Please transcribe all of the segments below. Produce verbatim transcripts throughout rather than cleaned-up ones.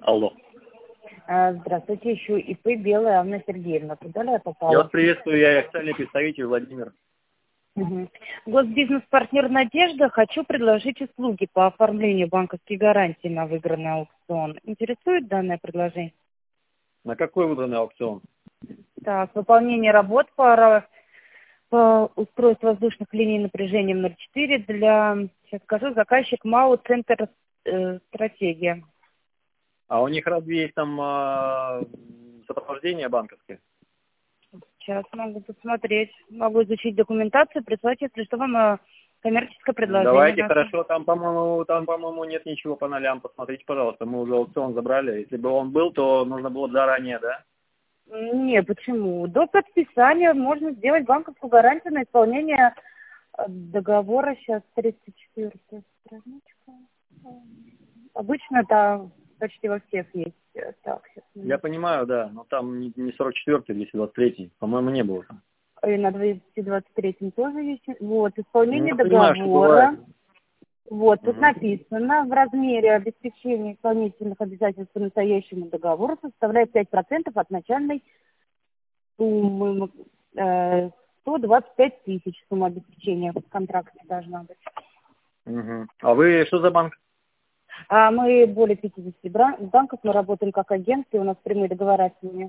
Алло. А, Здравствуйте, ищу ИП Белая Анна Сергеевна. Куда ли я попала? Я вас приветствую, я официальный представитель Владимир. Угу. Госбизнес-партнер «Надежда». Хочу предложить услуги по оформлению банковских гарантий на выигранный аукцион. Интересует данное предложение? На какой выбранный аукцион? Так, выполнение работ по, ра- по устройству воздушных линий напряжением ноль четыре для, сейчас скажу, заказчик МАУ «Центр э, стратегия». А у них разве есть там э, сопровождение банковское? Сейчас могу посмотреть, могу изучить документацию, прислать, если что, вам э, коммерческое предложение. Давайте, наше. хорошо, там, по-моему, там, по-моему, нет ничего по нолям. Посмотрите, пожалуйста, мы уже аукцион забрали. Если бы он был, то нужно было заранее, да? Не, почему? До подписания можно сделать банковскую гарантию на исполнение э, договора. Сейчас тридцать четвёртая страничка. Обычно это почти во всех есть. э, Так, сейчас. Я понимаю, да, но там не, не сорок четвёртый, двести двадцать третий, по-моему, не было там. И на двести двадцать третьем тоже есть. Вот, исполнение Я понимаю, что бывает. договора. Вот, тут Угу. написано, в размере обеспечения исполнительных обязательств по настоящему договору составляет пять процентов от начальной суммы. Э, сто двадцать пять тысяч сумма обеспечения в контракте должна быть. Угу. А вы что за банк? А мы более пятидесяти бра- банков, мы работаем как агентство, и у нас прямые договора с ними.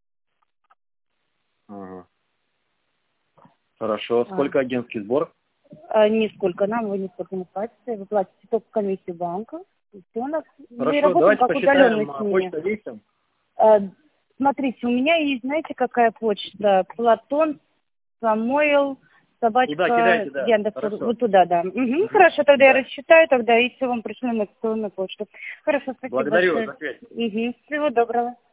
Ага. Хорошо. А, Сколько агентский сбор? а нисколько нам, вы нисколько не платите, вы платите только комиссию банка. И все у нас, мы Хорошо, работаем давайте как удаленные посчитаем, с а, ними. почта есть там? А, смотрите, у меня есть, знаете, какая почта? Платон, Самойл, Туда собачка, кидайте, да. Яндекс. Хорошо. Вот туда, да. Угу, Мгм. хорошо, тогда я Да. рассчитаю, тогда и все вам пришлю на электронную почту. Хорошо, спасибо Благодарю большое. за связь. Угу, всего доброго.